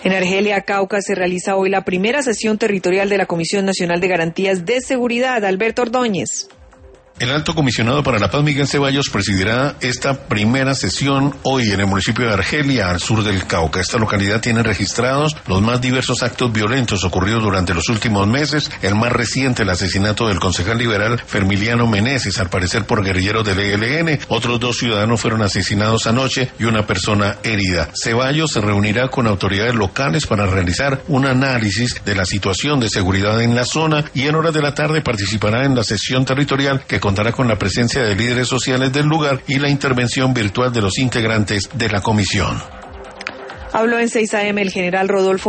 En Argelia, Cauca, se realiza hoy la primera sesión territorial de la Comisión Nacional de Garantías de Seguridad. Alberto Ordóñez. El alto comisionado para la paz, Miguel Ceballos, presidirá esta primera sesión hoy en el municipio de Argelia, al sur del Cauca. Esta localidad tiene registrados los más diversos actos violentos ocurridos durante los últimos meses. El más reciente, el asesinato del concejal liberal Fermiliano Meneses, al parecer por guerrilleros del ELN. Otros 2 ciudadanos fueron asesinados anoche y una persona herida. Ceballos se reunirá con autoridades locales para realizar un análisis de la situación de seguridad en la zona y en horas de la tarde participará en la sesión territorial que contará con la presencia de líderes sociales del lugar y la intervención virtual de los integrantes de la comisión. Habló en 6 AM el general Rodolfo